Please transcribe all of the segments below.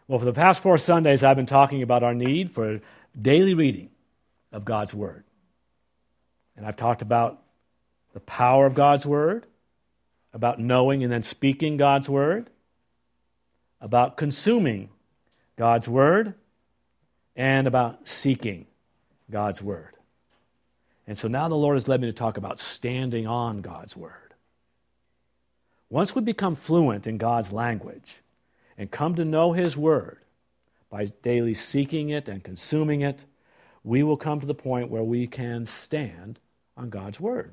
Well, for the past 4 Sundays, I've been talking about our need for daily reading of God's Word. And I've talked about the power of God's Word, about knowing and then speaking God's Word, about consuming God's Word, and about seeking God's Word. And so now the Lord has led me to talk about standing on God's Word. Once we become fluent in God's language and come to know His Word by daily seeking it and consuming it, we will come to the point where we can stand on God's Word.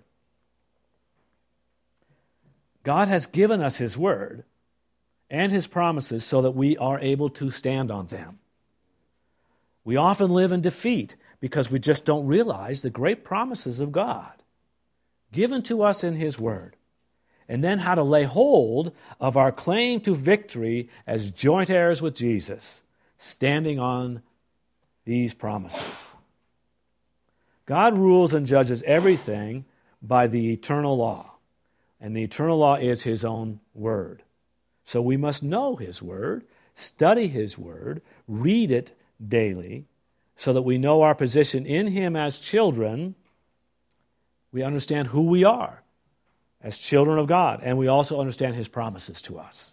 God has given us His Word and His promises so that we are able to stand on them. We often live in defeat because we just don't realize the great promises of God given to us in His Word, and then how to lay hold of our claim to victory as joint heirs with Jesus, standing on these promises. God rules and judges everything by the eternal law, and the eternal law is His own Word. So we must know His Word, study His Word, read it daily, so that we know our position in Him as children. We understand who we are as children of God, and we also understand His promises to us.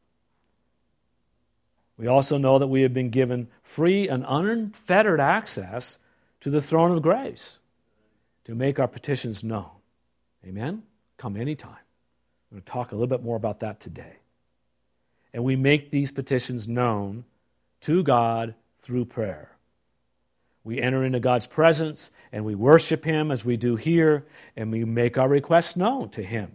We also know that we have been given free and unfettered access to the throne of grace to make our petitions known. Amen? Come anytime. I'm going to talk a little bit more about that today. And we make these petitions known to God through prayer. We enter into God's presence and we worship Him as we do here, and we make our requests known to Him.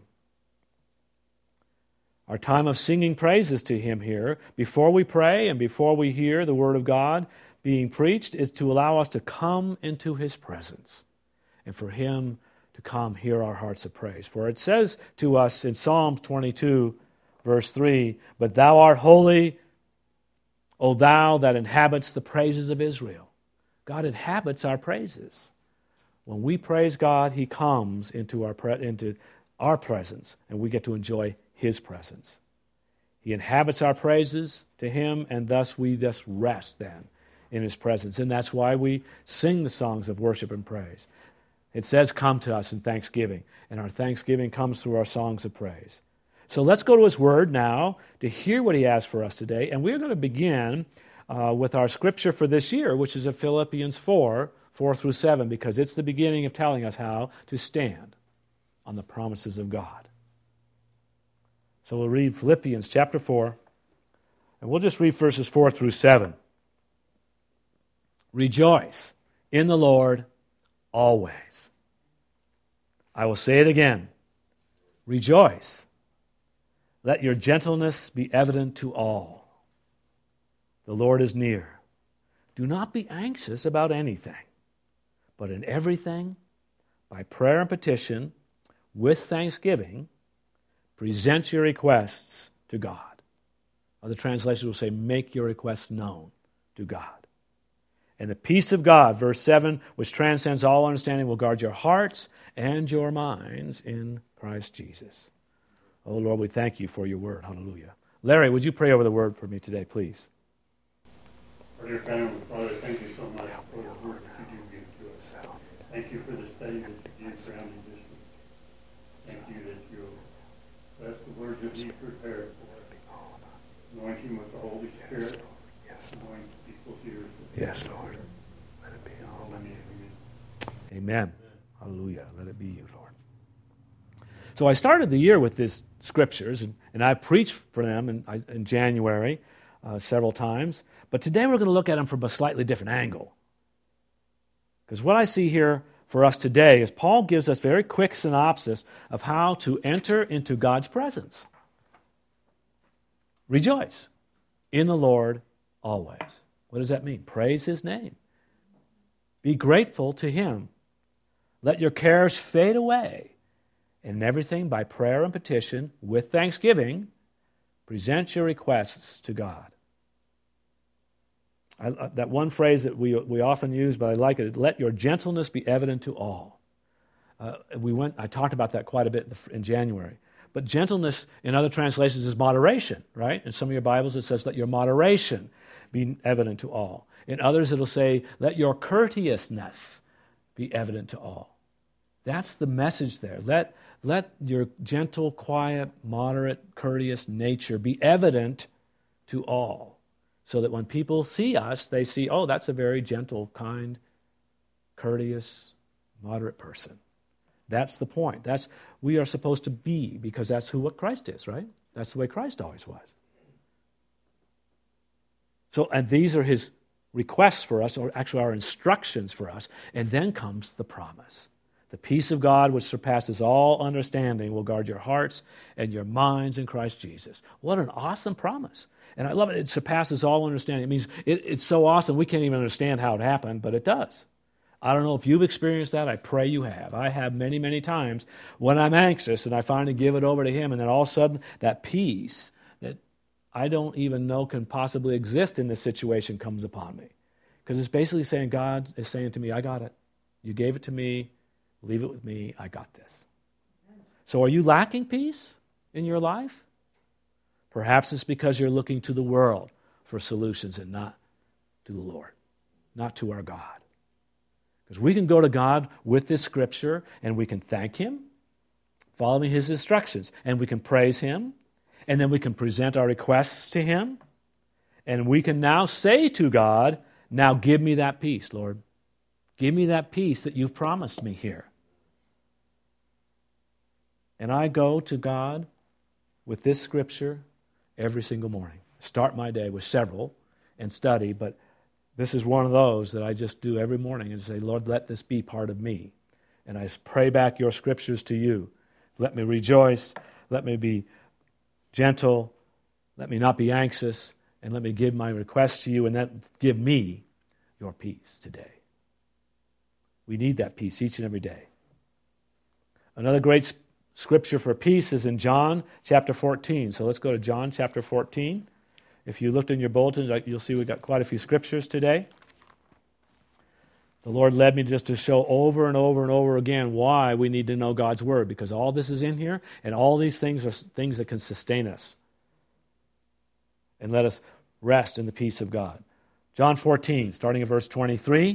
Our time of singing praises to Him here, before we pray and before we hear the Word of God being preached, is to allow us to come into His presence and for Him to come hear our hearts of praise. For it says to us in Psalm 22, verse 3, "But thou art holy, O thou that inhabits the praises of Israel." God inhabits our praises. When we praise God, He comes into our presence, and we get to enjoy His presence. He inhabits our praises to Him, and thus we just rest then in His presence. And that's why we sing the songs of worship and praise. It says, "Come to us in thanksgiving," and our thanksgiving comes through our songs of praise. So let's go to His Word now to hear what He has for us today, and we're going to begin with our scripture for this year, which is of Philippians 4 through 7, because it's the beginning of telling us how to stand on the promises of God. So we'll read Philippians chapter 4, and we'll just read verses 4 through 7. "Rejoice in the Lord always. I will say it again. Rejoice. Let your gentleness be evident to all. The Lord is near. Do not be anxious about anything, but in everything, by prayer and petition, with thanksgiving, present your requests to God." Other translations will say, make your requests known to God. "And the peace of God," verse 7, "which transcends all understanding, will guard your hearts and your minds in Christ Jesus." Oh, Lord, we thank You for Your Word. Hallelujah. Larry, would you pray over the Word for me today, please? Our dear family, Father, thank You so much for the Word that You do give to us. Thank You for the study that You do ground in distance. Thank You that You bless the words that You prepared for us. Anoint Him with the Holy Spirit. Anoint people's ears. Yes, Lord. Let it be. Amen. Hallelujah. Let it be You, Lord. So I started the year with these scriptures, and I preached for them in January several times. But today we're going to look at them from a slightly different angle. Because what I see here for us today is Paul gives us very quick synopsis of how to enter into God's presence. Rejoice in the Lord always. What does that mean? Praise His name. Be grateful to Him. Let your cares fade away. And in everything, by prayer and petition, with thanksgiving, present your requests to God. That one phrase that we often use, but I like it, is "let your gentleness be evident to all." I talked about that quite a bit in January. But gentleness in other translations is moderation, right? In some of your Bibles it says, let your moderation be evident to all. In others it'll say, let your courteousness be evident to all. That's the message there. Let your gentle, quiet, moderate, courteous nature be evident to all, so that when people see us, they see, oh, that's a very gentle, kind, courteous, moderate person. That's the point. We are supposed to be, because that's what Christ is, right? That's the way Christ always was. So, and these are his requests for us, or actually our instructions for us, and then comes the promise. The peace of God, which surpasses all understanding, will guard your hearts and your minds in Christ Jesus. What an awesome promise. And I love it. It surpasses all understanding. It means it's so awesome we can't even understand how it happened, but it does. I don't know if you've experienced that. I pray you have. I have many, many times when I'm anxious and I finally give it over to him, and then all of a sudden that peace that I don't even know can possibly exist in this situation comes upon me. Because it's basically saying, God is saying to me, I got it. You gave it to me. Leave it with me. I got this. So are you lacking peace in your life? Perhaps it's because you're looking to the world for solutions and not to the Lord, not to our God. Because we can go to God with this scripture and we can thank him, following his instructions, and we can praise him, and then we can present our requests to him, and we can now say to God, now give me that peace, Lord. Give me that peace that you've promised me here. And I go to God with this scripture every single morning. Start my day with several and study, but this is one of those that I just do every morning and say, Lord, let this be part of me. And I pray back your scriptures to you. Let me rejoice. Let me be gentle. Let me not be anxious. And let me give my requests to you, and then give me your peace today. We need that peace each and every day. Another great scripture for peace is in John chapter 14. So let's go to John chapter 14. If you looked in your bulletins, you'll see we've got quite a few scriptures today. The Lord led me just to show over and over and over again why we need to know God's Word, because all this is in here, and all these things are things that can sustain us and let us rest in the peace of God. John 14, starting at verse 23.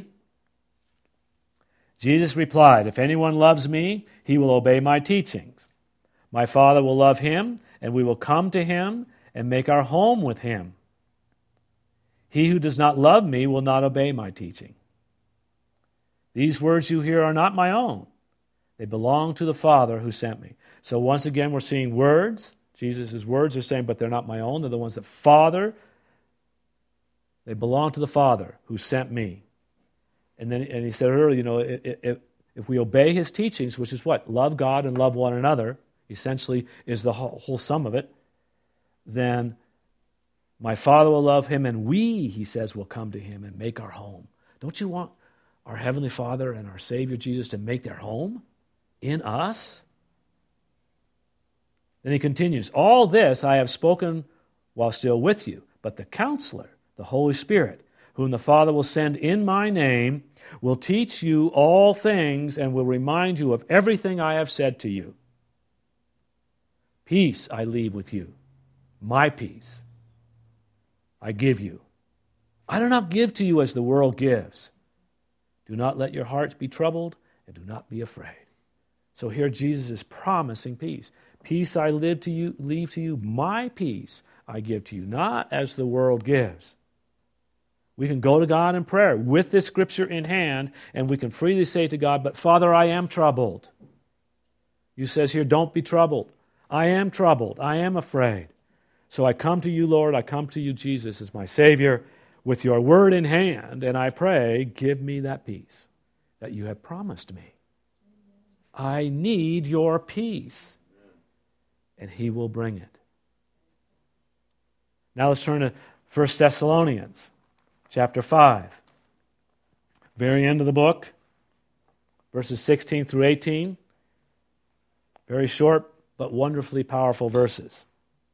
Jesus replied, if anyone loves me, he will obey my teachings. My Father will love him, and we will come to him and make our home with him. He who does not love me will not obey my teaching. These words you hear are not my own. They belong to the Father who sent me. So once again, we're seeing words. Jesus' words are saying, but they're not my own. They're the ones that they belong to the Father who sent me. And he said earlier, if we obey his teachings, which is what? Love God and love one another, essentially is the whole sum of it, then my Father will love him, and we, he says, will come to him and make our home. Don't you want our Heavenly Father and our Savior Jesus to make their home in us? Then he continues, all this I have spoken while still with you, but the Counselor, the Holy Spirit, whom the Father will send in my name, will teach you all things and will remind you of everything I have said to you. Peace I leave with you. My peace I give you. I do not give to you as the world gives. Do not let your hearts be troubled, and do not be afraid. So here Jesus is promising peace. Peace I leave to you. My peace I give to you, not as the world gives. We can go to God in prayer with this scripture in hand, and we can freely say to God, but Father, I am troubled. You says here, don't be troubled. I am troubled. I am afraid. So I come to you, Lord. I come to you, Jesus, as my Savior, with your word in hand, and I pray, give me that peace that you have promised me. I need your peace, and he will bring it. Now let's turn to 1 Thessalonians chapter 5. Very end of the book, verses 16 through 18. Very short, but wonderfully powerful verses.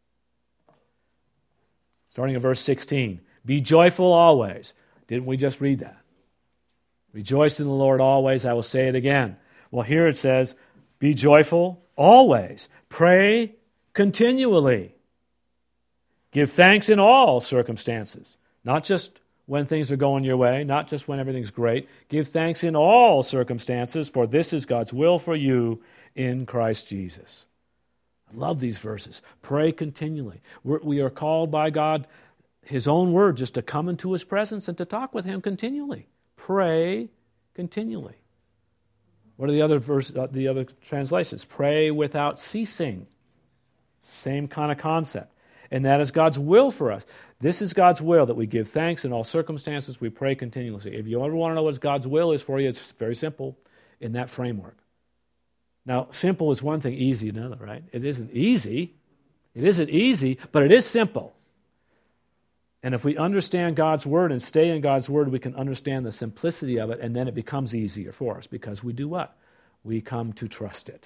Starting at verse 16. Be joyful always. Didn't we just read that? Rejoice in the Lord always. I will say it again. Well, here it says, Be joyful always. Pray continually. Give thanks in all circumstances, not just when things are going your way, not just when everything's great. Give thanks in all circumstances, for this is God's will for you in Christ Jesus. I love these verses. Pray continually. We are called by God, His own word, just to come into His presence and to talk with Him continually. Pray continually. What are the other translations? Pray without ceasing. Same kind of concept. And that is God's will for us. This is God's will, that we give thanks in all circumstances, we pray continuously. If you ever want to know what God's will is for you, it's very simple in that framework. Now, simple is one thing, easy another, right? It isn't easy. It isn't easy, but it is simple. And if we understand God's Word and stay in God's Word, we can understand the simplicity of it, and then it becomes easier for us because we do what? We come to trust it.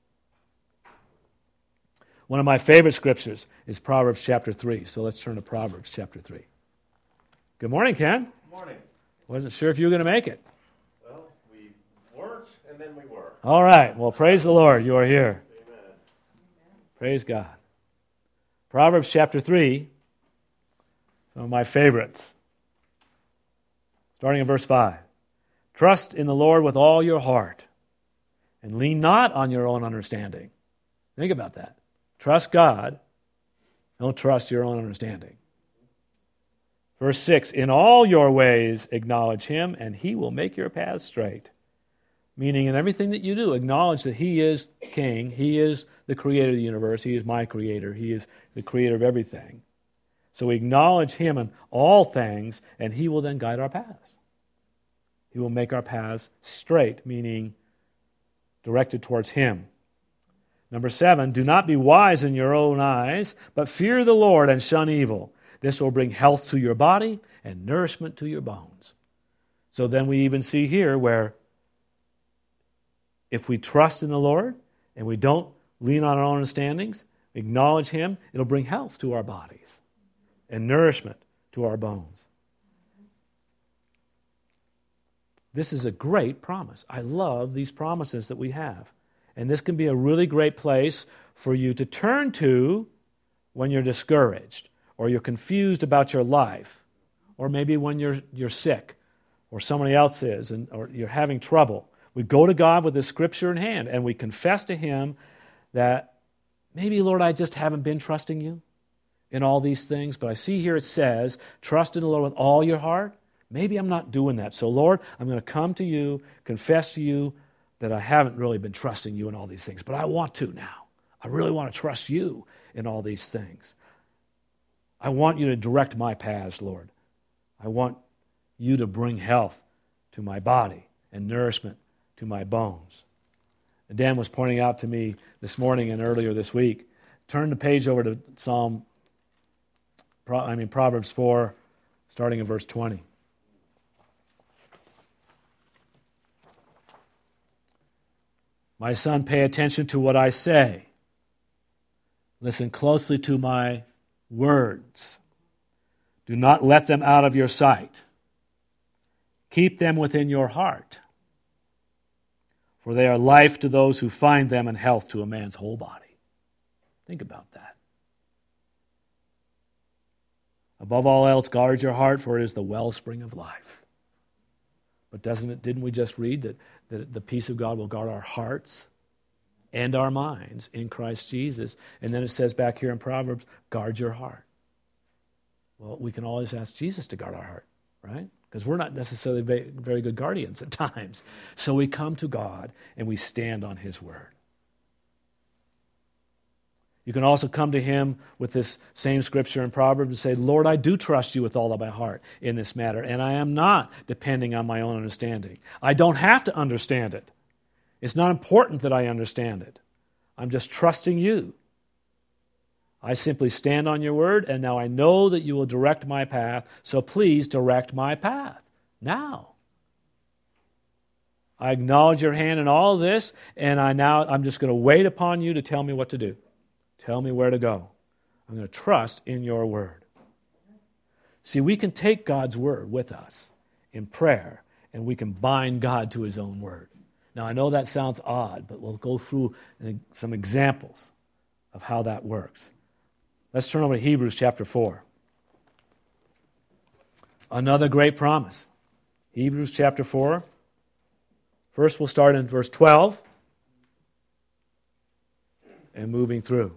One of my favorite scriptures is Proverbs chapter 3. So let's turn to Proverbs chapter 3. Good morning, Ken. Good morning. Wasn't sure if you were going to make it. Well, we weren't, and then we were. All right. Well, praise the Lord. You are here. Amen. Praise God. Proverbs chapter 3. Some of my favorites. Starting in verse 5. Trust in the Lord with all your heart, and lean not on your own understanding. Think about that. Trust God. Don't trust your own understanding. Verse 6, in all your ways acknowledge Him, and He will make your paths straight. Meaning in everything that you do, acknowledge that He is King. He is the creator of the universe. He is my creator. He is the creator of everything. So we acknowledge Him in all things, and He will then guide our paths. He will make our paths straight, meaning directed towards Him. Number 7, do not be wise in your own eyes, but fear the Lord and shun evil. This will bring health to your body and nourishment to your bones. So then we even see here where if we trust in the Lord and we don't lean on our own understandings, acknowledge Him, it'll bring health to our bodies and nourishment to our bones. This is a great promise. I love these promises that we have. And this can be a really great place for you to turn to when you're discouraged or you're confused about your life, or maybe when you're sick or somebody else is or you're having trouble. We go to God with this scripture in hand and we confess to Him that maybe, Lord, I just haven't been trusting You in all these things, but I see here it says, trust in the Lord with all your heart. Maybe I'm not doing that. So, Lord, I'm going to come to You, confess to You that I haven't really been trusting You in all these things, but I want to now. I really want to trust You in all these things. I want You to direct my paths, Lord. I want You to bring health to my body and nourishment to my bones. And Dan was pointing out to me this morning and earlier this week, turn the page over to Proverbs 4, starting in verse 20. My son, pay attention to what I say. Listen closely to my words. Do not let them out of your sight. Keep them within your heart, for they are life to those who find them and health to a man's whole body. Think about that. Above all else, guard your heart, for it is the wellspring of life. But didn't we just read that the peace of God will guard our hearts and our minds in Christ Jesus? And then it says back here in Proverbs, guard your heart. Well, we can always ask Jesus to guard our heart, right? Because we're not necessarily very good guardians at times. So we come to God and we stand on His word. You can also come to Him with this same scripture in Proverbs and say, Lord, I do trust You with all of my heart in this matter, and I am not depending on my own understanding. I don't have to understand it. It's not important that I understand it. I'm just trusting You. I simply stand on Your word, and now I know that You will direct my path, so please direct my path now. I acknowledge Your hand in all of this, and I'm just going to wait upon You to tell me what to do. Tell me where to go. I'm going to trust in Your word. See, we can take God's word with us in prayer, and we can bind God to His own word. Now, I know that sounds odd, but we'll go through some examples of how that works. Let's turn over to Hebrews chapter 4. Another great promise. Hebrews chapter 4. First, we'll start in verse 12 and moving through.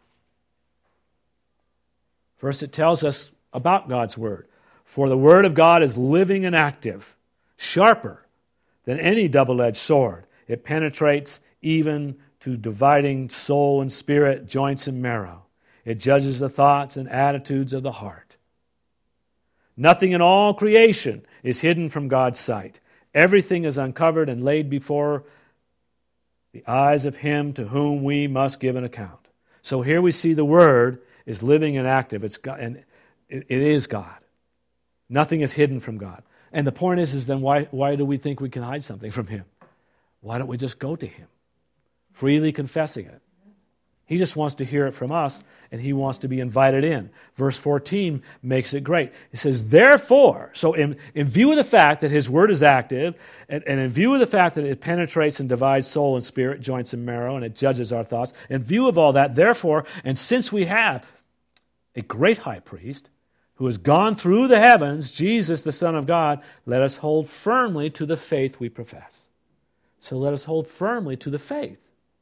First, it tells us about God's Word. For the Word of God is living and active, sharper than any double-edged sword. It penetrates even to dividing soul and spirit, joints and marrow. It judges the thoughts and attitudes of the heart. Nothing in all creation is hidden from God's sight. Everything is uncovered and laid before the eyes of Him to whom we must give an account. So here we see the Word is living and active. It's God, and it is God. Nothing is hidden from God. And the point is then why do we think we can hide something from Him? Why don't we just go to Him, freely confessing it? He just wants to hear it from us, and He wants to be invited in. Verse 14 makes it great. It says, therefore, so in view of the fact that His Word is active, and in view of the fact that it penetrates and divides soul and spirit, joints and marrow, and it judges our thoughts, in view of all that, therefore, and since we have a great high priest who has gone through the heavens, Jesus, the Son of God, let us hold firmly to the faith we profess. So let us hold firmly to the faith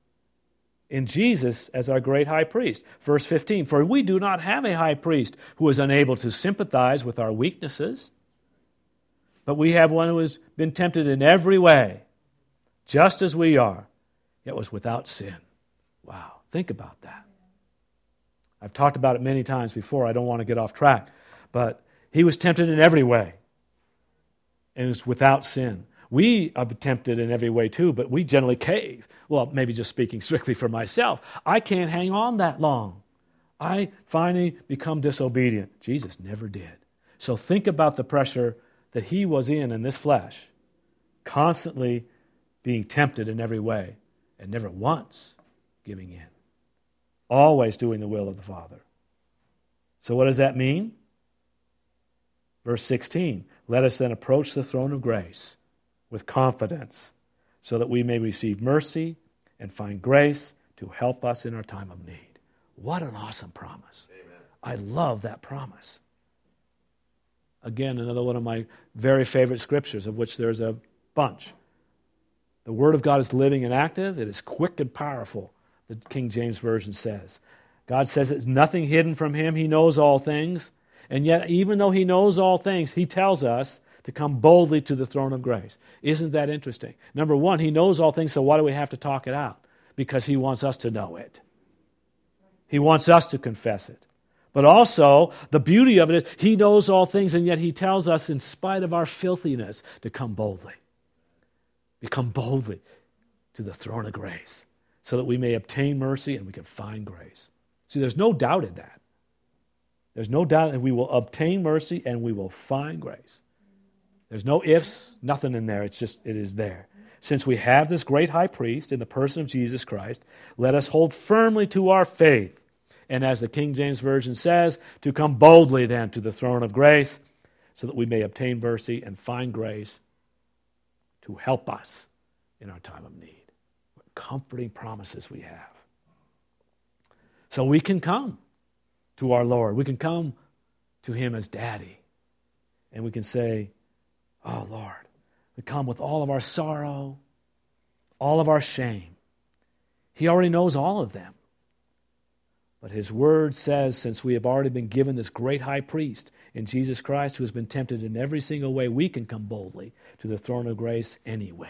in Jesus as our great high priest. Verse 15, for we do not have a high priest who is unable to sympathize with our weaknesses, but we have one who has been tempted in every way, just as we are, yet was without sin. Wow, think about that. I've talked about it many times before. I don't want to get off track. But He was tempted in every way and was without sin. We are tempted in every way too, but we generally cave. Well, maybe just speaking strictly for myself. I can't hang on that long. I finally become disobedient. Jesus never did. So think about the pressure that He was in this flesh, constantly being tempted in every way and never once giving in. Always doing the will of the Father. So what does that mean? Verse 16, let us then approach the throne of grace with confidence so that we may receive mercy and find grace to help us in our time of need. What an awesome promise. Amen. I love that promise. Again, another one of my very favorite scriptures, of which there's a bunch. The Word of God is living and active. It is quick and powerful, the King James Version says. God says there's nothing hidden from Him. He knows all things. And yet, even though He knows all things, He tells us to come boldly to the throne of grace. Isn't that interesting? Number one, He knows all things, so why do we have to talk it out? Because He wants us to know it. He wants us to confess it. But also, the beauty of it is He knows all things, and yet He tells us, in spite of our filthiness, to come boldly. We come boldly to the throne of grace so that we may obtain mercy and we can find grace. See, there's no doubt in that. There's no doubt that we will obtain mercy and we will find grace. There's no ifs, nothing in there. It is there. Since we have this great high priest in the person of Jesus Christ, let us hold firmly to our faith. And as the King James Version says, to come boldly then to the throne of grace so that we may obtain mercy and find grace to help us in our time of need. What comforting promises we have. So we can come to our Lord. We can come to Him as Daddy. And we can say, oh, Lord, we come with all of our sorrow, all of our shame. He already knows all of them. But His Word says, since we have already been given this great high priest in Jesus Christ who has been tempted in every single way, we can come boldly to the throne of grace anyway.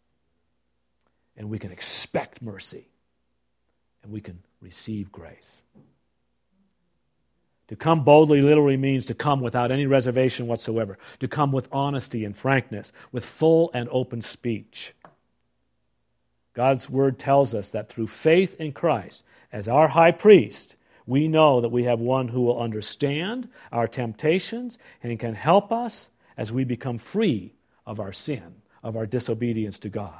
And we can expect mercy. And we can receive grace. To come boldly literally means to come without any reservation whatsoever. To come with honesty and frankness, with full and open speech. God's Word tells us that through faith in Christ, as our high priest, we know that we have one who will understand our temptations and can help us as we become free of our sin, of our disobedience to God.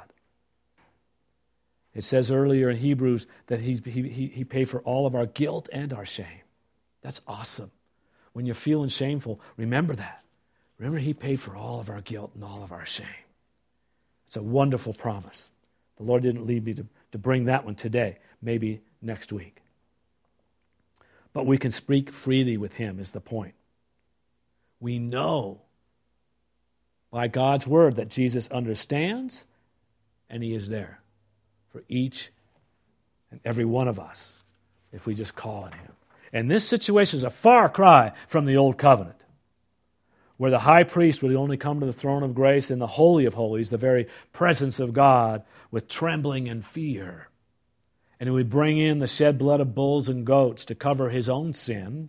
It says earlier in Hebrews that he paid for all of our guilt and our shame. That's awesome. When you're feeling shameful, remember that. Remember He paid for all of our guilt and all of our shame. It's a wonderful promise. The Lord didn't lead me to bring that one today, maybe next week. But we can speak freely with him is the point. We know by God's word that Jesus understands and he is there for each and every one of us if we just call on him. And this situation is a far cry from the old covenant, where the high priest would only come to the throne of grace in the Holy of Holies, the very presence of God, with trembling and fear. And he would bring in the shed blood of bulls and goats to cover his own sin.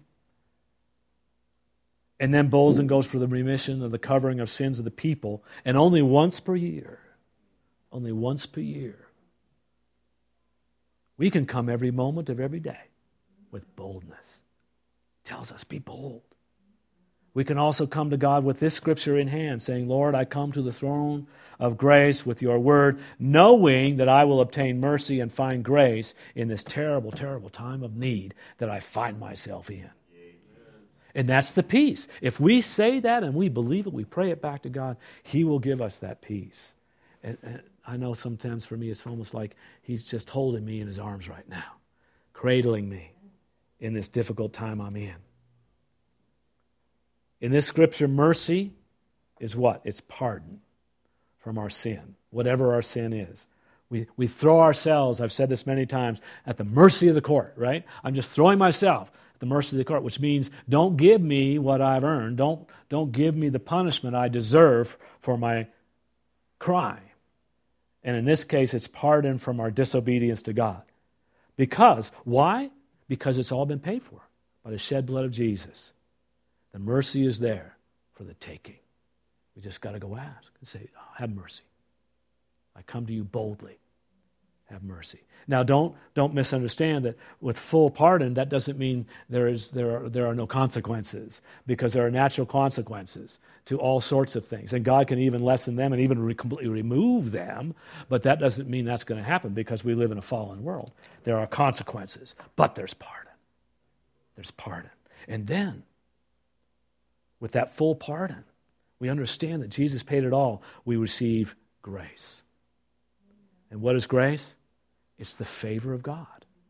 And then bulls and goats for the remission of the covering of sins of the people. And only once per year. Only once per year. We can come every moment of every day with boldness. It tells us, be bold. We can also come to God with this scripture in hand, saying, Lord, I come to the throne of grace with your word, knowing that I will obtain mercy and find grace in this terrible, terrible time of need that I find myself in. And that's the peace. If we say that and we believe it, we pray it back to God, he will give us that peace. And I know sometimes for me it's almost like he's just holding me in his arms right now, cradling me in this difficult time I'm in. In this scripture, mercy is what? It's pardon from our sin, whatever our sin is. We throw ourselves, I've said this many times, at the mercy of the court, right? I'm just throwing myself at the mercy of the court, which means don't give me what I've earned. Don't give me the punishment I deserve for my crime. And in this case, it's pardon from our disobedience to God. Because, why? Because it's all been paid for by the shed blood of Jesus. The mercy is there for the taking. We just got to go ask and say, oh, have mercy. I come to you boldly. Have mercy. Now, don't misunderstand that with full pardon, that doesn't mean there are no consequences, because there are natural consequences to all sorts of things. And God can even lessen them and even completely remove them, but that doesn't mean that's going to happen because we live in a fallen world. There are consequences, but there's pardon. There's pardon. And then, with that full pardon, we understand that Jesus paid it all. We receive grace. And what is grace? It's the favor of God.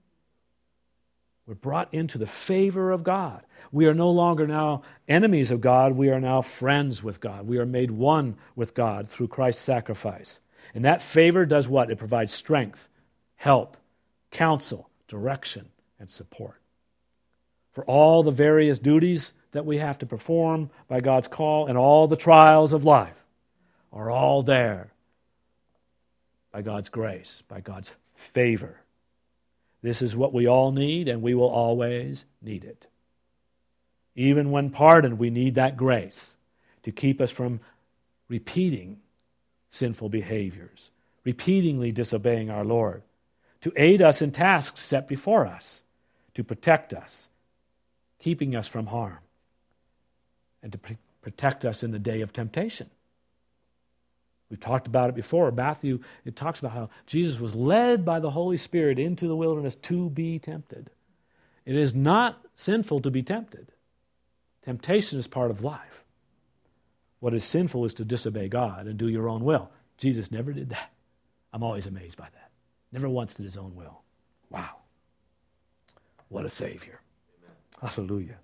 We're brought into the favor of God. We are no longer now enemies of God. We are now friends with God. We are made one with God through Christ's sacrifice. And that favor does what? It provides strength, help, counsel, direction, and support. For all the various duties that we have to perform by God's call and all the trials of life are all there by God's grace, by God's favor. This is what we all need, and we will always need it. Even when pardoned, we need that grace to keep us from repeating sinful behaviors, repeatedly disobeying our Lord, to aid us in tasks set before us, to protect us, keeping us from harm, and to protect us in the day of temptation. We've talked about it before. Matthew, it talks about how Jesus was led by the Holy Spirit into the wilderness to be tempted. It is not sinful to be tempted. Temptation is part of life. What is sinful is to disobey God and do your own will. Jesus never did that. I'm always amazed by that. Never once did his own will. Wow. What a Savior. Amen. Hallelujah.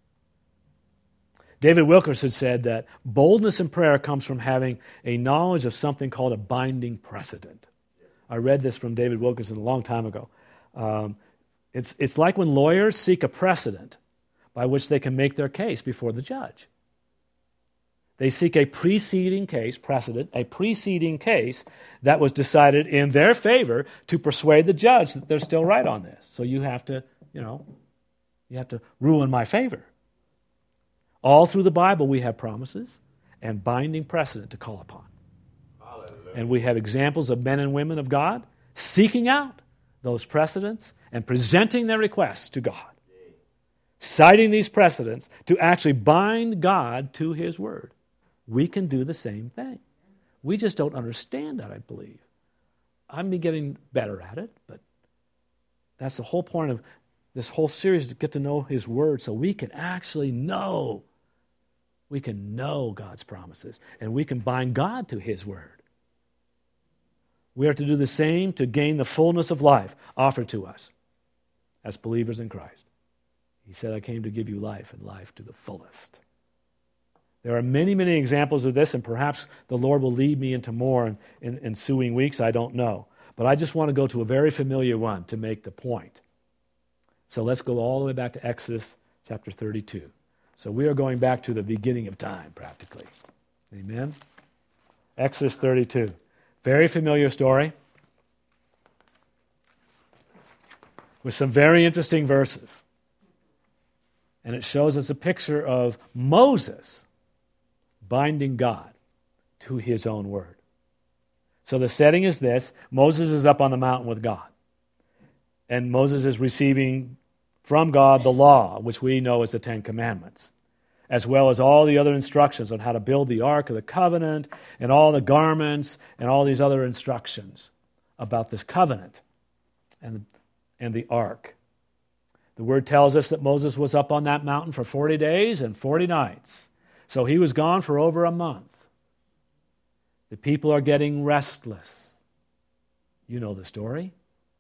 David Wilkerson said that boldness in prayer comes from having a knowledge of something called a binding precedent. I read this from David Wilkerson a long time ago. It's like when lawyers seek a precedent by which they can make their case before the judge. They seek a preceding case, a preceding case that was decided in their favor to persuade the judge that they're still right on this. So you have to rule in my favor. All through the Bible, we have promises and binding precedent to call upon. Hallelujah. And we have examples of men and women of God seeking out those precedents and presenting their requests to God, citing these precedents to actually bind God to his word. We can do the same thing. We just don't understand that, I believe. I'm getting better at it, but that's the whole point of this whole series, to get to know his word so we can actually know. We can know God's promises, and we can bind God to his word. We are to do the same to gain the fullness of life offered to us as believers in Christ. He said, I came to give you life and life to the fullest. There are many, many examples of this, and perhaps the Lord will lead me into more in ensuing weeks. I don't know. But I just want to go to a very familiar one to make the point. So let's go all the way back to Exodus chapter 32. So we are going back to the beginning of time, practically. Amen? Exodus 32. Very familiar story with some very interesting verses. And it shows us a picture of Moses binding God to his own word. So the setting is this. Moses is up on the mountain with God. And Moses is receiving from God the law, which we know as the Ten Commandments, as well as all the other instructions on how to build the Ark of the Covenant and all the garments and all these other instructions about this covenant and the Ark. The Word tells us that Moses was up on that mountain for 40 days and 40 nights. So he was gone for over a month. The people are getting restless. You know the story.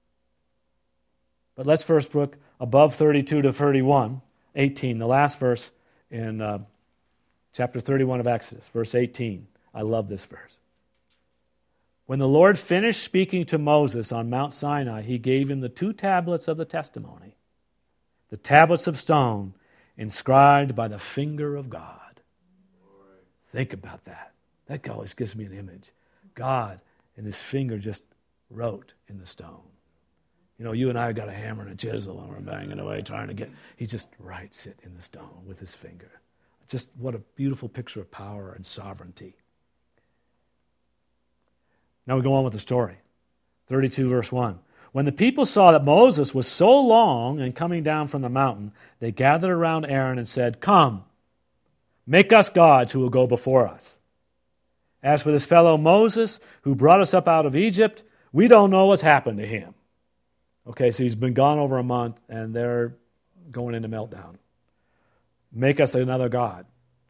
But let's first look above 32 to 31, 18, the last verse in chapter 31 of Exodus, verse 18. I love this verse. When the Lord finished speaking to Moses on Mount Sinai, he gave him the 2 tablets of the testimony, the tablets of stone inscribed by the finger of God. Think about that. That always gives me an image. God and his finger just wrote in the stone. You know, you and I have got a hammer and a chisel and we're banging away trying to get... He just writes it in the stone with his finger. Just what a beautiful picture of power and sovereignty. Now we go on with the story. 32 verse 1. When the people saw that Moses was so long in coming down from the mountain, they gathered around Aaron and said, Come, make us gods who will go before us. As for this fellow Moses, who brought us up out of Egypt, we don't know what's happened to him. Okay, so he's been gone over a month, and they're going into meltdown. Make us another god.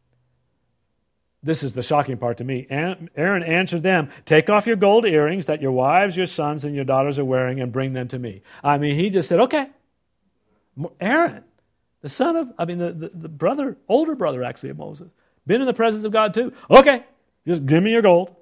This is the shocking part to me. Aaron answered them, Take off your gold earrings that your wives, your sons, and your daughters are wearing, and bring them to me. I mean, he just said, okay. Aaron, the son of, the brother, older brother actually of Moses, been in the presence of God too. Okay, just give me your gold.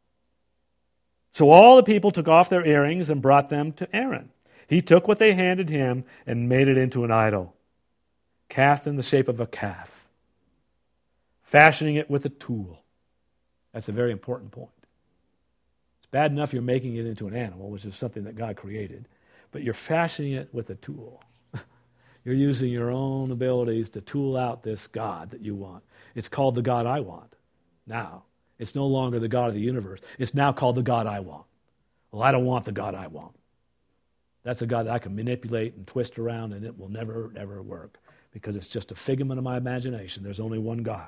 So all the people took off their earrings and brought them to Aaron. He took what they handed him and made it into an idol, cast in the shape of a calf, fashioning it with a tool. That's a very important point. It's bad enough you're making it into an animal, which is something that God created, but you're fashioning it with a tool. You're using your own abilities to tool out this God that you want. It's called the God I want. Now, it's no longer the God of the universe. It's now called the God I want. Well, I don't want the God I want. That's a God that I can manipulate and twist around, and it will never, ever work because it's just a figment of my imagination. There's only one God.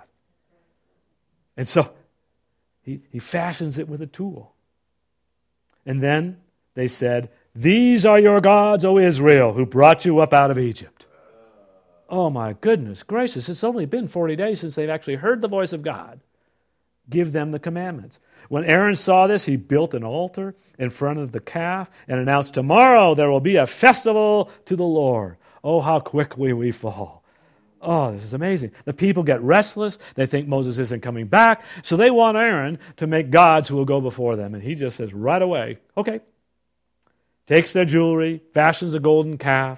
And so he fashions it with a tool. And then they said, These are your gods, O Israel, who brought you up out of Egypt. Oh my goodness gracious, it's only been 40 days since they've actually heard the voice of God give them the commandments. When Aaron saw this, he built an altar in front of the calf and announced, Tomorrow there will be a festival to the Lord. Oh, how quickly we fall. Oh, this is amazing. The people get restless. They think Moses isn't coming back. So they want Aaron to make gods who will go before them. And he just says right away, okay. Takes their jewelry, fashions a golden calf.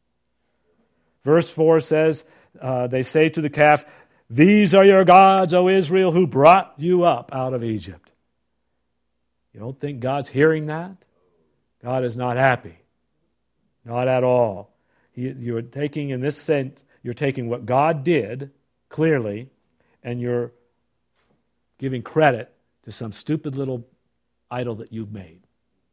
Verse 4 says, they say to the calf, These are your gods, O Israel, who brought you up out of Egypt. You don't think God's hearing that? God is not happy. Not at all. You're taking, in this sense, you're taking what God did, clearly, and you're giving credit to some stupid little idol that you've made.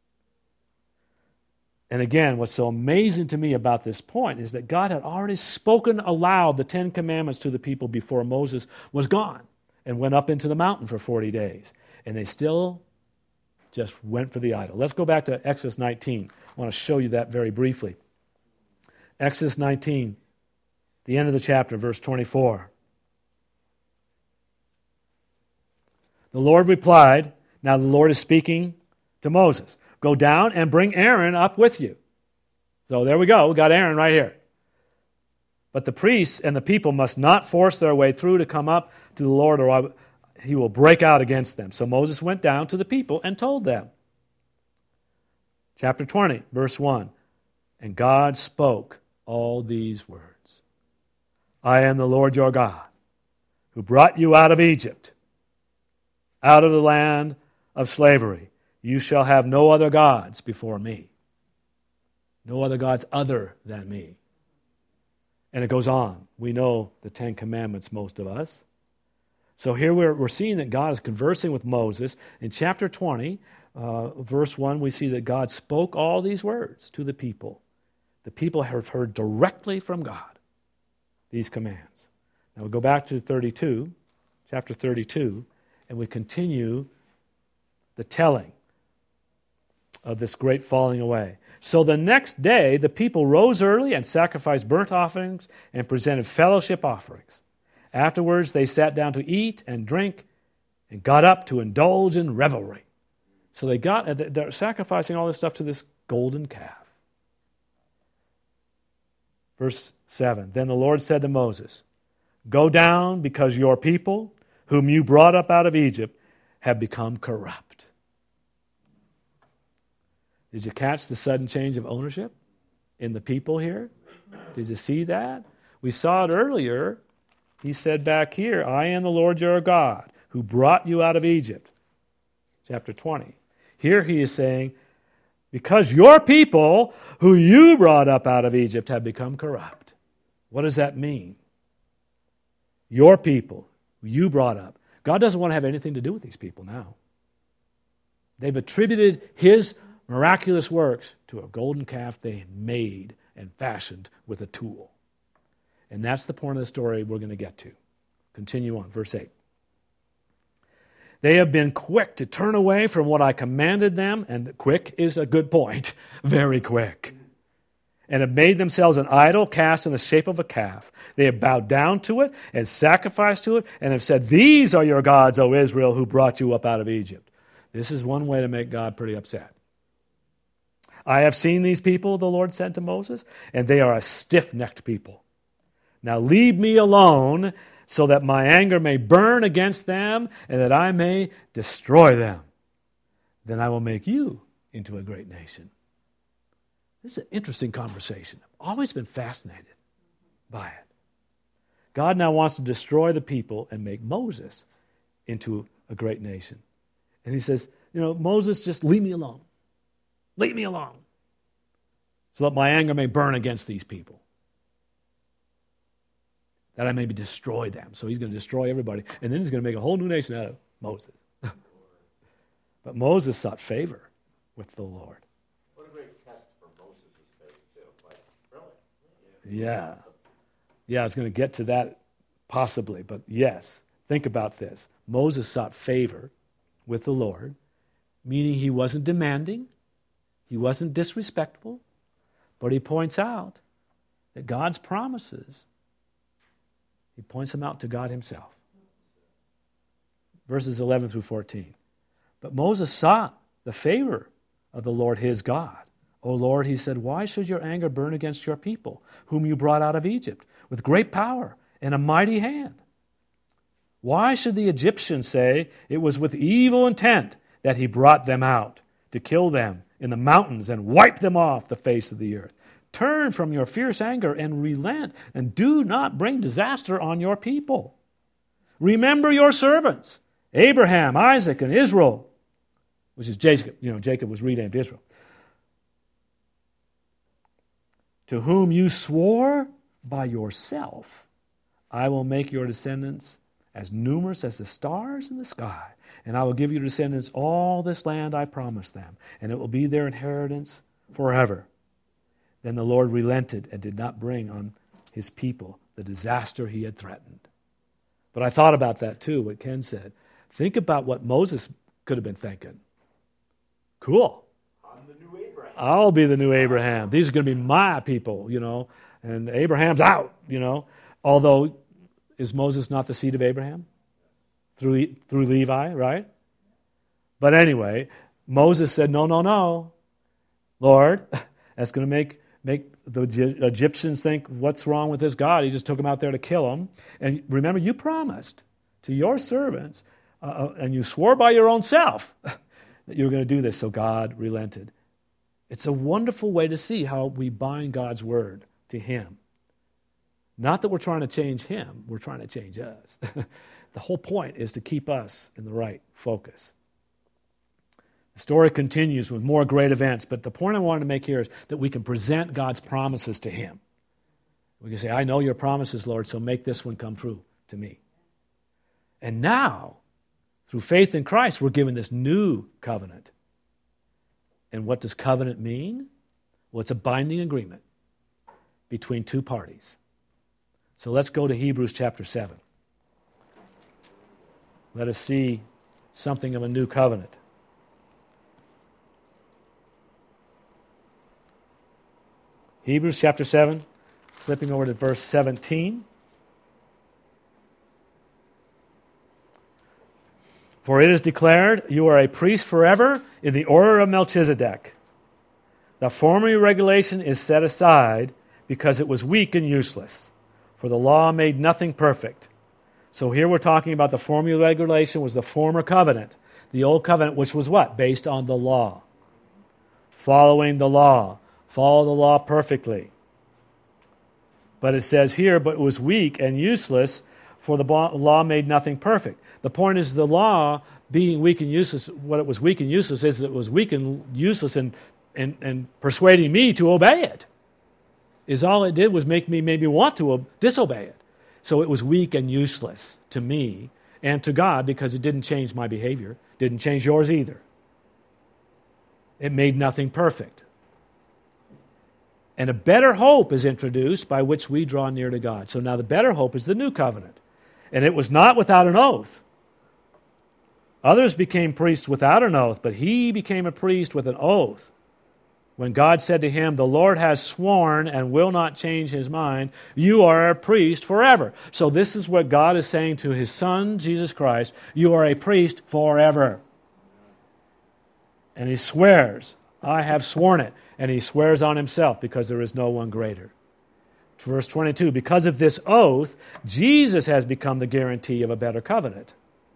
And again, what's so amazing to me about this point is that God had already spoken aloud the 10 Commandments to the people before Moses was gone and went up into the mountain for 40 days. And they still just went for the idol. Let's go back to Exodus 19. I want to show you that very briefly. Exodus 19, the end of the chapter, verse 24. The Lord replied, now the Lord is speaking to Moses, "Go down and bring Aaron up with you." So there we go. We got Aaron right here. "But the priests and the people must not force their way through to come up to the Lord, or he will break out against them." So Moses went down to the people and told them. Chapter 20, verse 1. "And God spoke all these words. I am the Lord your God, who brought you out of Egypt, out of the land of slavery. You shall have no other gods before me." No other gods other than me. And it goes on. We know the Ten Commandments, most of us. So here we're seeing that God is conversing with Moses. In chapter 20, verse 1, we see that God spoke all these words to the people. The people have heard directly from God these commands. Now we'll go back to chapter 32, and we continue the telling of this great falling away. "So the next day the people rose early and sacrificed burnt offerings and presented fellowship offerings. Afterwards they sat down to eat and drink and got up to indulge in revelry." So they're sacrificing all this stuff to this golden calf. Verse 7, "Then the Lord said to Moses, 'Go down, because your people, whom you brought up out of Egypt, have become corrupt.'" Did you catch the sudden change of ownership in the people here? Did you see that? We saw it earlier. He said back here, "I am the Lord your God, who brought you out of Egypt." Chapter 20. Here he is saying, because your people, who you brought up out of Egypt, have become corrupt. What does that mean? Your people, who you brought up. God doesn't want to have anything to do with these people now. They've attributed his miraculous works to a golden calf they made and fashioned with a tool. And that's the point of the story we're going to get to. Continue on, verse 8. "They have been quick to turn away from what I commanded them," and quick is a good point, very quick, "and have made themselves an idol cast in the shape of a calf. They have bowed down to it and sacrificed to it and have said, 'These are your gods, O Israel, who brought you up out of Egypt.'" This is one way to make God pretty upset. "I have seen these people," the Lord said to Moses, "and they are a stiff-necked people. Now leave me alone so that my anger may burn against them and that I may destroy them. Then I will make you into a great nation." This is an interesting conversation. I've always been fascinated by it. God now wants to destroy the people and make Moses into a great nation. And he says, "Moses, just leave me alone. Leave me alone, so that my anger may burn against these people, that I may destroy them." So he's going to destroy everybody, and then he's going to make a whole new nation out of Moses. But Moses sought favor with the Lord. What a great test for Moses' faith, too. Really? Yeah, I was going to get to that possibly, but yes, think about this. Moses sought favor with the Lord, meaning he wasn't demanding, he wasn't disrespectful, but he points out that God's promises, he points them out to God himself. Verses 11 through 14. "But Moses sought the favor of the Lord his God. 'O Lord,' he said, 'why should your anger burn against your people, whom you brought out of Egypt, with great power and a mighty hand? Why should the Egyptians say it was with evil intent that he brought them out, to kill them in the mountains and wipe them off the face of the earth? Turn from your fierce anger and relent, and do not bring disaster on your people. Remember your servants, Abraham, Isaac, and Israel,'" which is Jacob. Jacob was renamed Israel. "'To whom you swore by yourself, I will make your descendants as numerous as the stars in the sky, and I will give your descendants all this land I promised them, and it will be their inheritance forever.' Then the Lord relented and did not bring on his people the disaster he had threatened." But I thought about that too, what Ken said. Think about what Moses could have been thinking. Cool. I'm the new Abraham. I'll be the new Abraham. These are going to be my people, and Abraham's out, Although, is Moses not the seed of Abraham? Through Levi, right? But anyway, Moses said, no, Lord, that's going to make the Egyptians think, what's wrong with this God? He just took them out there to kill them. And remember, you promised to your servants, and you swore by your own self that you were going to do this, so God relented. It's a wonderful way to see how we bind God's word to Him. Not that we're trying to change Him, we're trying to change us. The whole point is to keep us in the right focus. The story continues with more great events, but the point I wanted to make here is that we can present God's promises to Him. We can say, I know your promises, Lord, so make this one come true to me. And now, through faith in Christ, we're given this new covenant. And what does covenant mean? Well, it's a binding agreement between two parties. So let's go to Hebrews chapter 7. Let us see something of a new covenant. Hebrews chapter 7, flipping over to verse 17. For it is declared, you are a priest forever in the order of Melchizedek. The former regulation is set aside because it was weak and useless, for the law made nothing perfect. So here we're talking about the former regulation was the former covenant. The old covenant, which was what? Based on the law. Following the law. Follow the law perfectly. But it says here, but it was weak and useless, for the law made nothing perfect. The point is the law being weak and useless, what it was weak and useless is it was weak and useless in persuading me to obey it. Is all it did was make me maybe want to disobey it. So it was weak and useless to me and to God because it didn't change my behavior. Didn't change yours either. It made nothing perfect. And a better hope is introduced by which we draw near to God. So now the better hope is the new covenant. And it was not without an oath. Others became priests without an oath, but he became a priest with an oath. When God said to him, the Lord has sworn and will not change his mind, you are a priest forever. So this is what God is saying to his Son, Jesus Christ, you are a priest forever. And he swears, I have sworn it. And he swears on himself because there is no one greater. Verse 22, because of this oath, Jesus has become the guarantee of a better covenant.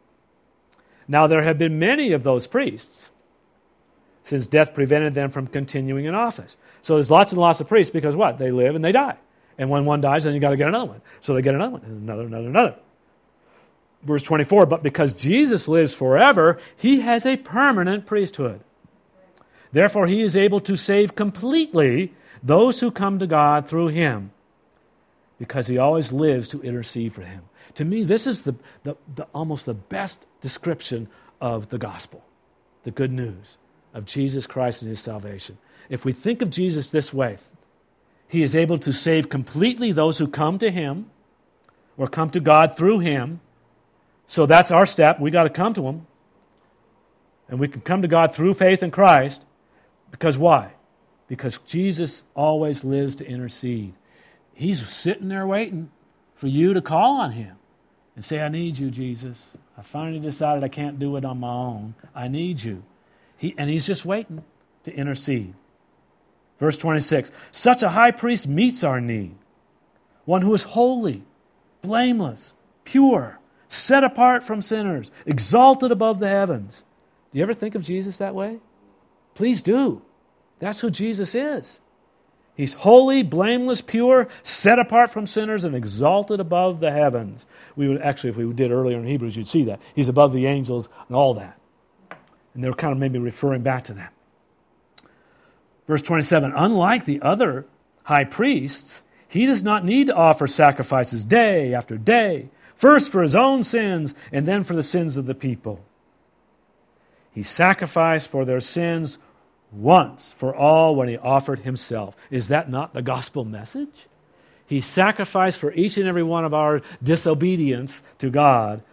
Now there have been many of those priests, since death prevented them from continuing in office. So there's lots and lots of priests because what? They live and they die. And when one dies, then you got to get another one. So they get another one, and another. Verse 24, but because Jesus lives forever, he has a permanent priesthood. Therefore, he is able to save completely those who come to God through him, because he always lives to intercede for him. To me, this is the almost the best description of the gospel, the good news of Jesus Christ and his salvation. If we think of Jesus this way, he is able to save completely those who come to him or come to God through him. So that's our step. We got to come to him. And we can come to God through faith in Christ. Because why? Because Jesus always lives to intercede. He's sitting there waiting for you to call on him and say, I need you, Jesus. I finally decided I can't do it on my own. I need you. He's just waiting to intercede. Verse 26, such a high priest meets our need. One who is holy, blameless, pure, set apart from sinners, exalted above the heavens. Do you ever think of Jesus that way? Please do. That's who Jesus is. He's holy, blameless, pure, set apart from sinners, and exalted above the heavens. We would actually, if we did earlier in Hebrews, you'd see that. He's above the angels and all that. And they're kind of maybe referring back to that. Verse 27, unlike the other high priests, he does not need to offer sacrifices day after day, first for his own sins and then for the sins of the people. He sacrificed for their sins once for all when he offered himself. Is that not the gospel message? He sacrificed for each and every one of our disobedience to God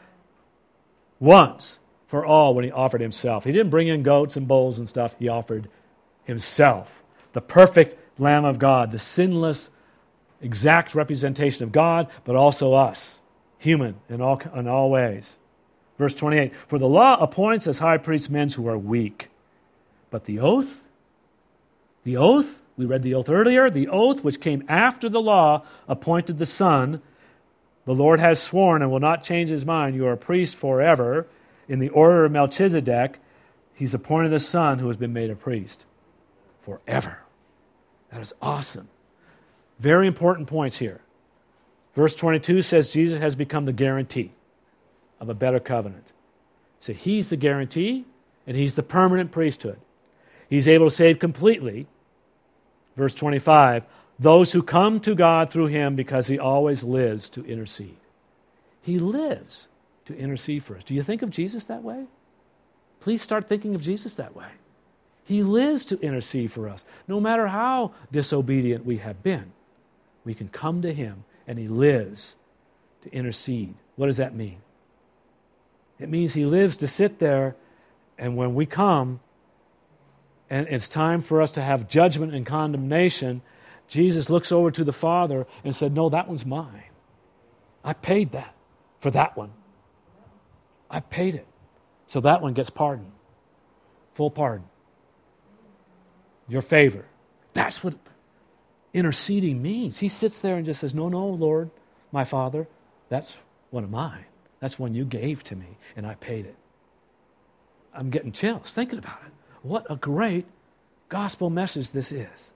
once for all when he offered himself. He didn't bring in goats and bulls and stuff. He offered himself, the perfect Lamb of God, the sinless, exact representation of God, but also us, human in all ways. Verse 28, for the law appoints as high priests men who are weak. But the oath, we read the oath earlier, the oath which came after the law appointed the Son. The Lord has sworn and will not change his mind. You are a priest forever. In the order of Melchizedek, he's appointed the Son who has been made a priest forever. That is awesome. Very important points here. Verse 22 says Jesus has become the guarantee of a better covenant. So he's the guarantee, and he's the permanent priesthood. He's able to save completely. Verse 25, those who come to God through him because he always lives to intercede. He lives to intercede for us. Do you think of Jesus that way? Please start thinking of Jesus that way. He lives to intercede for us. No matter how disobedient we have been, we can come to him and he lives to intercede. What does that mean? It means he lives to sit there, and when we come and it's time for us to have judgment and condemnation, Jesus looks over to the Father and said, no, that one's mine. I paid that for that one. I paid it. So that one gets pardon. Full pardon. Your favor. That's what interceding means. He sits there and just says, no, Lord, my Father, that's one of mine. That's one you gave to me, and I paid it. I'm getting chills thinking about it. What a great gospel message this is.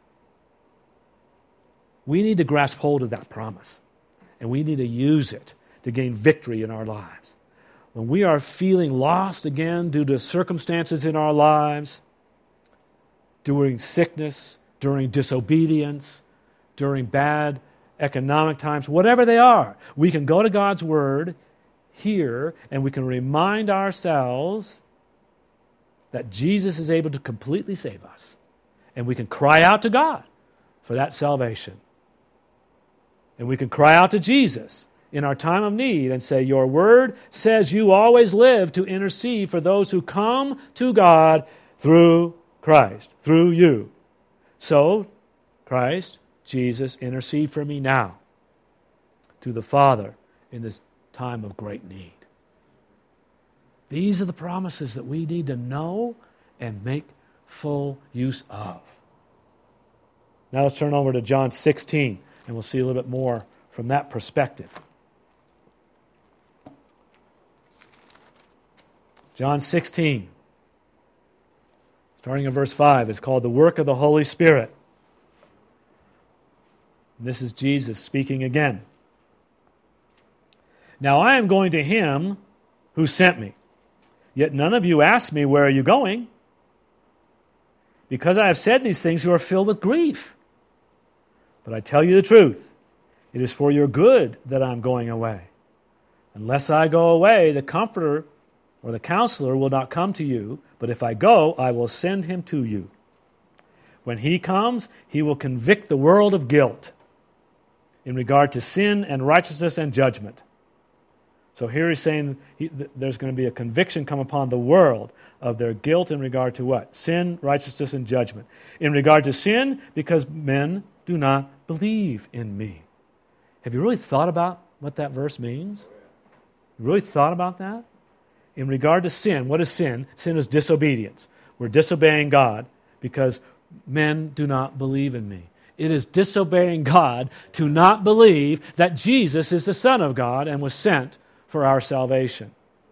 We need to grasp hold of that promise, and we need to use it to gain victory in our lives. When we are feeling lost again due to circumstances in our lives, during sickness, during disobedience, during bad economic times, whatever they are, we can go to God's Word here and we can remind ourselves that Jesus is able to completely save us. And we can cry out to God for that salvation. And we can cry out to Jesus in our time of need and say, your word says you always live to intercede for those who come to God through Christ, through you. So, Christ, Jesus, intercede for me now to the Father in this time of great need. These are the promises that we need to know and make full use of. Now let's turn over to John 16, and we'll see a little bit more from that perspective. John 16, starting in verse 5, it's called the work of the Holy Spirit. And this is Jesus speaking again. Now I am going to him who sent me. Yet none of you ask me, where are you going? Because I have said these things, you are filled with grief. But I tell you the truth, it is for your good that I am going away. Unless I go away, the Comforter or the Counselor will not come to you, but if I go, I will send him to you. When he comes, he will convict the world of guilt in regard to sin and righteousness and judgment. So here he's saying there's going to be a conviction come upon the world of their guilt in regard to what? Sin, righteousness, and judgment. In regard to sin, because men do not believe in me. Have you really thought about what that verse means? You really thought about that? In regard to sin, what is sin? Sin is disobedience. We're disobeying God because men do not believe in me. It is disobeying God to not believe that Jesus is the Son of God and was sent for our salvation.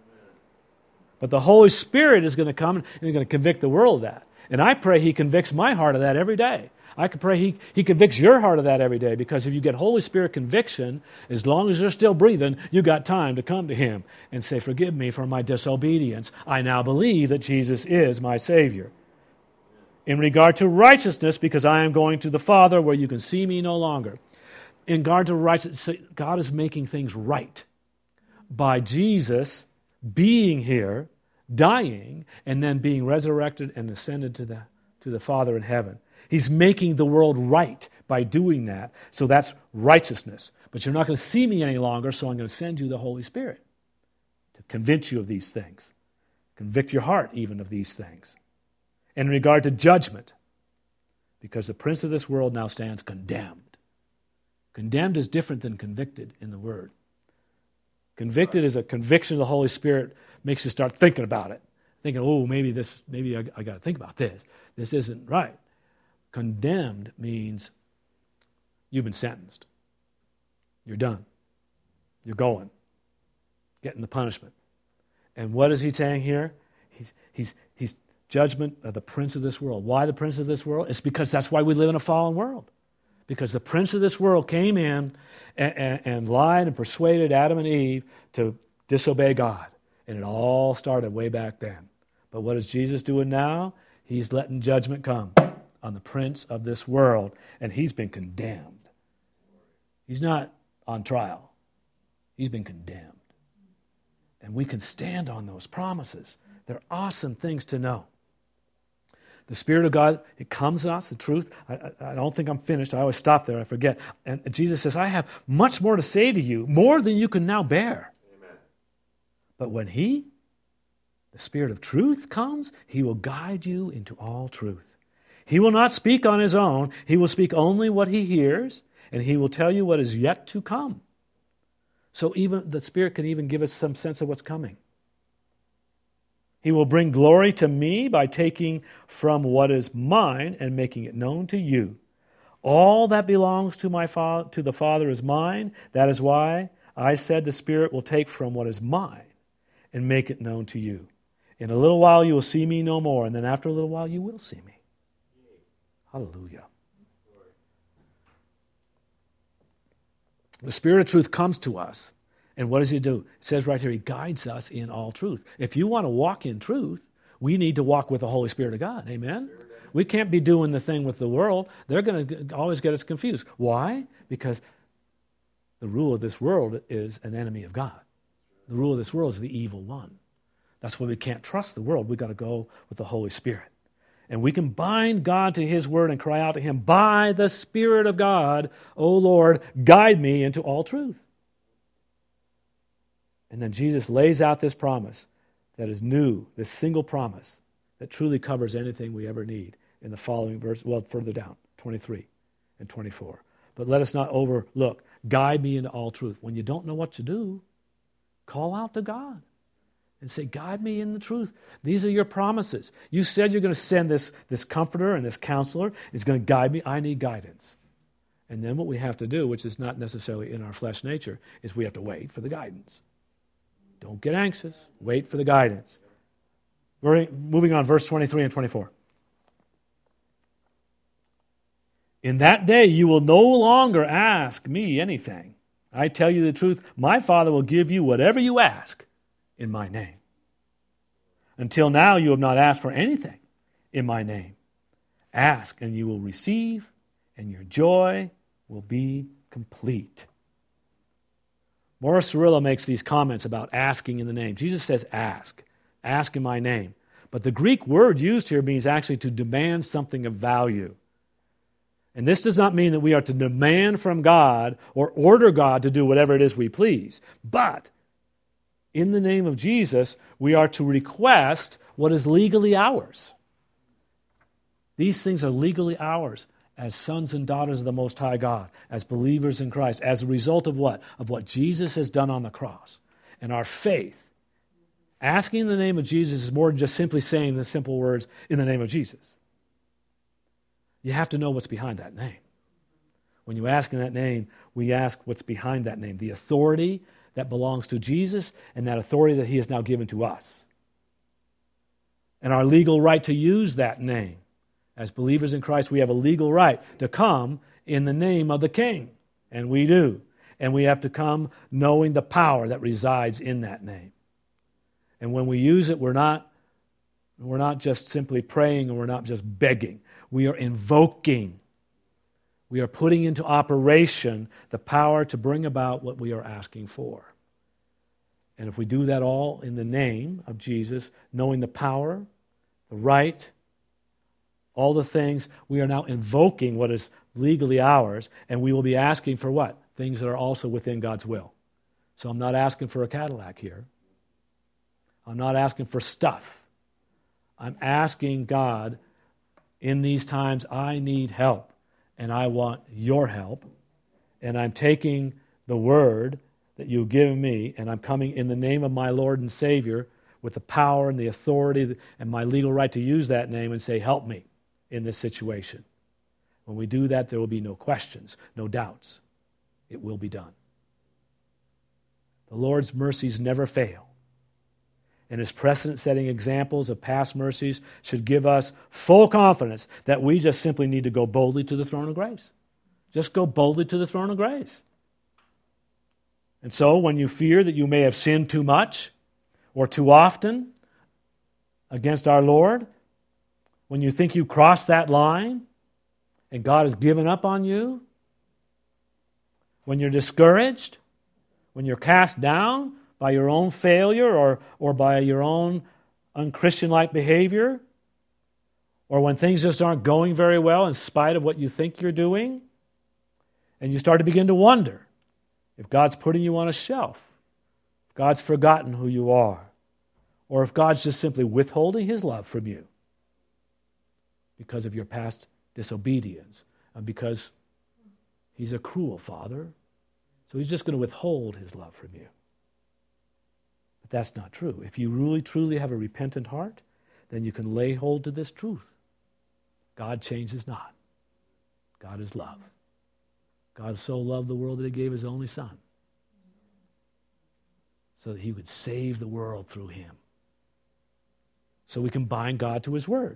But the Holy Spirit is going to come and he's going to convict the world of that. And I pray he convicts my heart of that every day. I could pray he convicts your heart of that every day, because if you get Holy Spirit conviction, as long as you're still breathing, you got time to come to him and say, forgive me for my disobedience. I now believe that Jesus is my Savior. In regard to righteousness, because I am going to the Father where you can see me no longer. In regard to righteousness, God is making things right by Jesus being here, dying, and then being resurrected and ascended to the Father in heaven. He's making the world right by doing that. So that's righteousness. But you're not going to see me any longer, so I'm going to send you the Holy Spirit to convince you of these things. Convict your heart even of these things. In regard to judgment, because the prince of this world now stands condemned. Condemned is different than convicted in the Word. Convicted is a conviction of the Holy Spirit, makes you start thinking about it. thinking, oh, maybe I got to think about this. This isn't right. Condemned means you've been sentenced. You're done. You're going. Getting the punishment. And what is he saying here? He's judgment of the prince of this world. Why the prince of this world? It's because that's why we live in a fallen world. Because the prince of this world came in and lied and persuaded Adam and Eve to disobey God. And it all started way back then. But what is Jesus doing now? He's letting judgment come on the prince of this world. And he's been condemned. He's not on trial. He's been condemned. And we can stand on those promises. They're awesome things to know. The Spirit of God, it comes to us, the truth. I don't think I'm finished. I always stop there. I forget. And Jesus says, I have much more to say to you, more than you can now bear. Amen. But when He, the Spirit of truth, comes, He will guide you into all truth. He will not speak on His own. He will speak only what He hears, and He will tell you what is yet to come. So even the Spirit can even give us some sense of what's coming. He will bring glory to me by taking from what is mine and making it known to you. All that belongs to the Father is mine. That is why I said the Spirit will take from what is mine and make it known to you. In a little while you will see me no more, and then after a little while you will see me. Hallelujah. The Spirit of truth comes to us. And what does He do? It says right here, He guides us in all truth. If you want to walk in truth, we need to walk with the Holy Spirit of God. Amen? We can't be doing the thing with the world. They're going to always get us confused. Why? Because the rule of this world is an enemy of God. The rule of this world is the evil one. That's why we can't trust the world. We've got to go with the Holy Spirit. And we can bind God to His word and cry out to Him, by the Spirit of God, O Lord, guide me into all truth. And then Jesus lays out this promise that is new, this single promise that truly covers anything we ever need in the following verse, well, further down, 23 and 24. But let us not overlook, guide me into all truth. When you don't know what to do, call out to God and say, guide me in the truth. These are your promises. You said you're going to send this comforter and this counselor. It's going to guide me. I need guidance. And then what we have to do, which is not necessarily in our flesh nature, is we have to wait for the guidance. Don't get anxious. Wait for the guidance. We're moving on, verse 23 and 24. In that day you will no longer ask me anything. I tell you the truth, my Father will give you whatever you ask in my name. Until now you have not asked for anything in my name. Ask and you will receive, and your joy will be complete. Morris Cerullo makes these comments about asking in the name. Jesus says ask. Ask in my name. But the Greek word used here means actually to demand something of value. And this does not mean that we are to demand from God or order God to do whatever it is we please. But in the name of Jesus, we are to request what is legally ours. These things are legally ours as sons and daughters of the Most High God, as believers in Christ, as a result of what? Of what Jesus has done on the cross. And our faith. Asking in the name of Jesus is more than just simply saying the simple words, in the name of Jesus. You have to know what's behind that name. When you ask in that name, we ask what's behind that name. The authority that belongs to Jesus and that authority that He has now given to us. And our legal right to use that name. As believers in Christ, we have a legal right to come in the name of the King. And we do. And we have to come knowing the power that resides in that name. And when we use it, we're not just simply praying and we're not just begging. We are invoking. We are putting into operation the power to bring about what we are asking for. And if we do that all in the name of Jesus, knowing the power, the right, all the things, we are now invoking what is legally ours, and we will be asking for what? Things that are also within God's will. So I'm not asking for a Cadillac here. I'm not asking for stuff. I'm asking God, in these times, I need help, and I want your help, and I'm taking the word that you've given me, and I'm coming in the name of my Lord and Savior, with the power and the authority and my legal right to use that name and say, help me in this situation. When we do that, there will be no questions, no doubts. It will be done. The Lord's mercies never fail. And his precedent-setting examples of past mercies should give us full confidence that we just simply need to go boldly to the throne of grace. Just go boldly to the throne of grace. And so when you fear that you may have sinned too much or too often against our Lord, when you think you crossed that line and God has given up on you, when you're discouraged, when you're cast down by your own failure or by your own unchristian-like behavior, or when things just aren't going very well in spite of what you think you're doing, and you start to begin to wonder if God's putting you on a shelf, if God's forgotten who you are, or if God's just simply withholding his love from you because of your past disobedience, and because he's a cruel father, so he's just going to withhold his love from you. But that's not true. If you really, truly have a repentant heart, then you can lay hold to this truth. God changes not. God is love. God so loved the world that he gave his only Son so that he would save the world through him. So we can bind God to his word.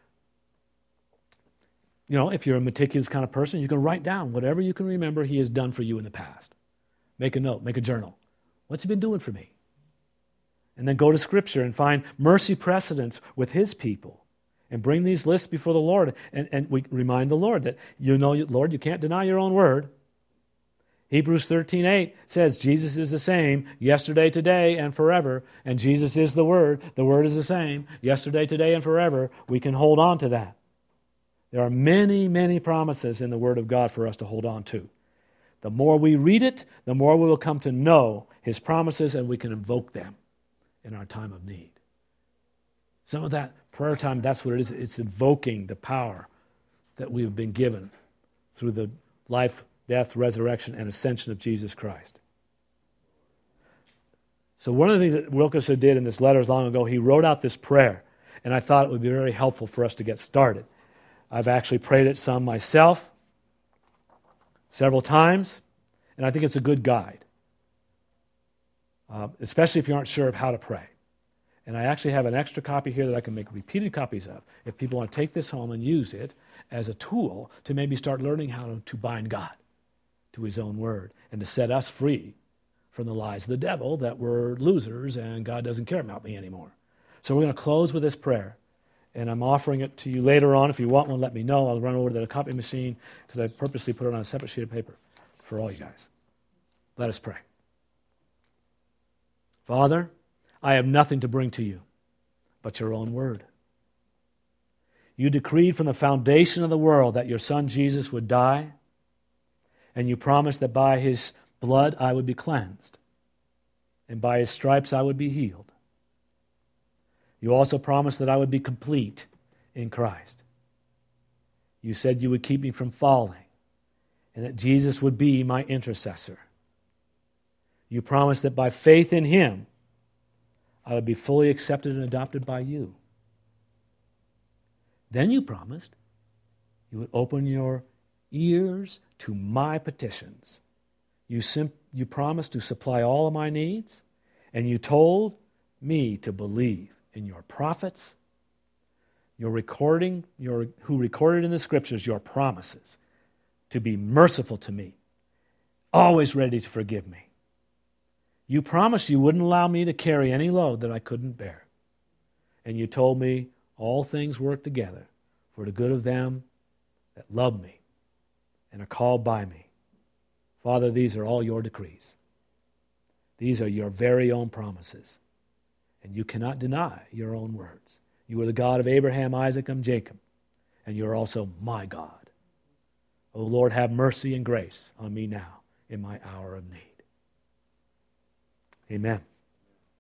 You know, if you're a meticulous kind of person, you can write down whatever you can remember he has done for you in the past. Make a note, make a journal. What's he been doing for me? And then go to Scripture and find mercy precedents with his people and bring these lists before the Lord. And we remind the Lord that, you know, Lord, you can't deny your own word. Hebrews 13:8 says Jesus is the same yesterday, today, and forever. And Jesus is the Word. The Word is the same yesterday, today, and forever. We can hold on to that. There are many, many promises in the Word of God for us to hold on to. The more we read it, the more we will come to know his promises, and we can invoke them in our time of need. Some of that prayer time, that's what it is. It's invoking the power that we have been given through the life, death, resurrection, and ascension of Jesus Christ. So one of the things that Wilkerson did in this letters long ago, he wrote out this prayer, and I thought it would be very helpful for us to get started. I've actually prayed it some myself, several times, and I think it's a good guide, especially if you aren't sure of how to pray. And I actually have an extra copy here that I can make repeated copies of if people want to take this home and use it as a tool to maybe start learning how to bind God to his own word and to set us free from the lies of the devil that we're losers and God doesn't care about me anymore. So we're going to close with this prayer. And I'm offering it to you later on. If you want one, let me know. I'll run over to the copy machine because I purposely put it on a separate sheet of paper for all you guys. Let us pray. Father, I have nothing to bring to you but your own word. You decreed from the foundation of the world that your Son Jesus would die, and you promised that by his blood I would be cleansed, and by his stripes I would be healed. You also promised that I would be complete in Christ. You said you would keep me from falling and that Jesus would be my intercessor. You promised that by faith in him, I would be fully accepted and adopted by you. Then you promised you would open your ears to my petitions. You promised to supply all of my needs, and you told me to believe in your prophets, who recorded in the Scriptures your promises, to be merciful to me, always ready to forgive me. You promised you wouldn't allow me to carry any load that I couldn't bear. And you told me all things work together for the good of them that love me and are called by me. Father, these are all your decrees. These are your very own promises. And you cannot deny your own words. You are the God of Abraham, Isaac, and Jacob, and you are also my God. O Lord, have mercy and grace on me now in my hour of need. Amen.